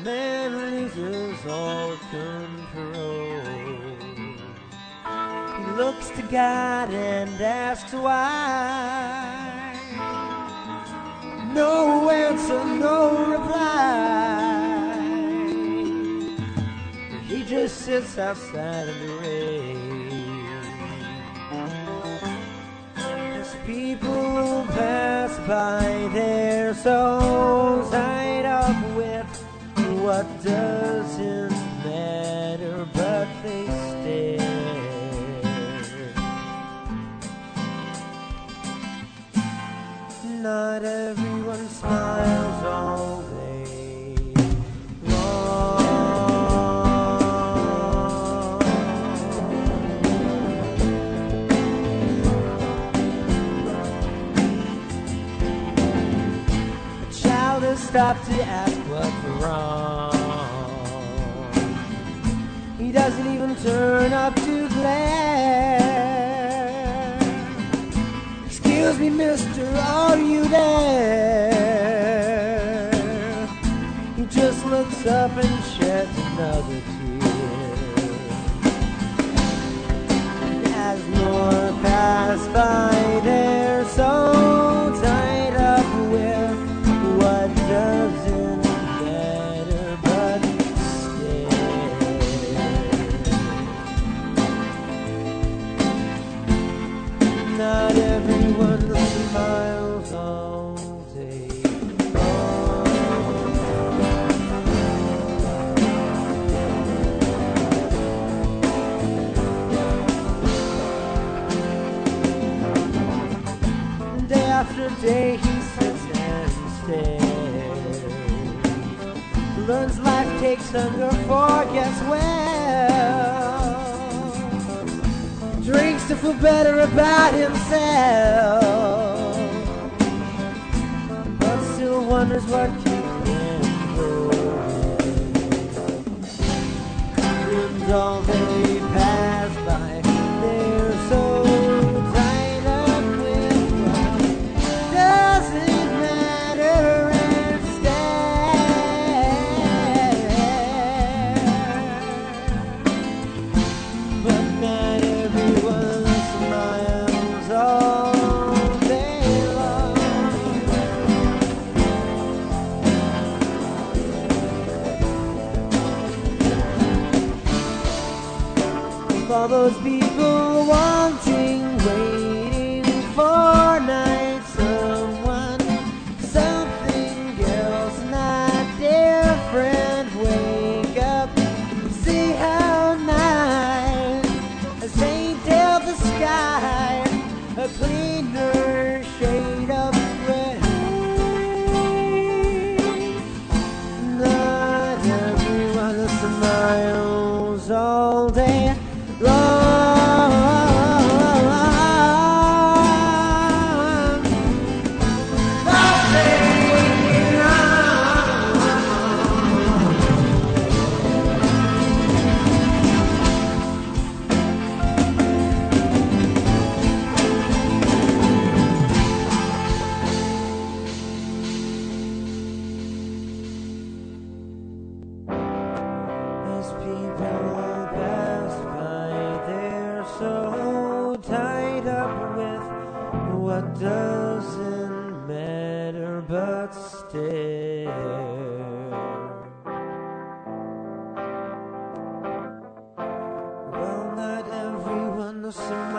man loses all control. He looks to God and asks why. No answer, no reply. He just sits outside in the rain. As people pass by, they're so tied up with what doesn't matter, but they stare. Not everyone smiles all day long. A child has stopped to ask what's wrong. He doesn't even turn up to glare. Excuse me, mister, are you there? He just looks up and sheds another tear. As more pass by, they're so tied up with what doesn't matter but stare. Not everyone smiles all day long. Day after day he sits and stares. Learns life takes hunger, forgets well. Drinks to feel better about himself, but still wonders what keeps him going. And all they pass by, they're so tied up with what doesn't matter and stare. But not everyone smiles all day long. For those people wanting, waiting for night, someone, something else, not different. Wake up, see how nice as they tell the sky a cleaner shade of gray. Not everyone smiles all day long. As people pass by, they're so tied up with what doesn't matter but stare. Well, not everyone smiles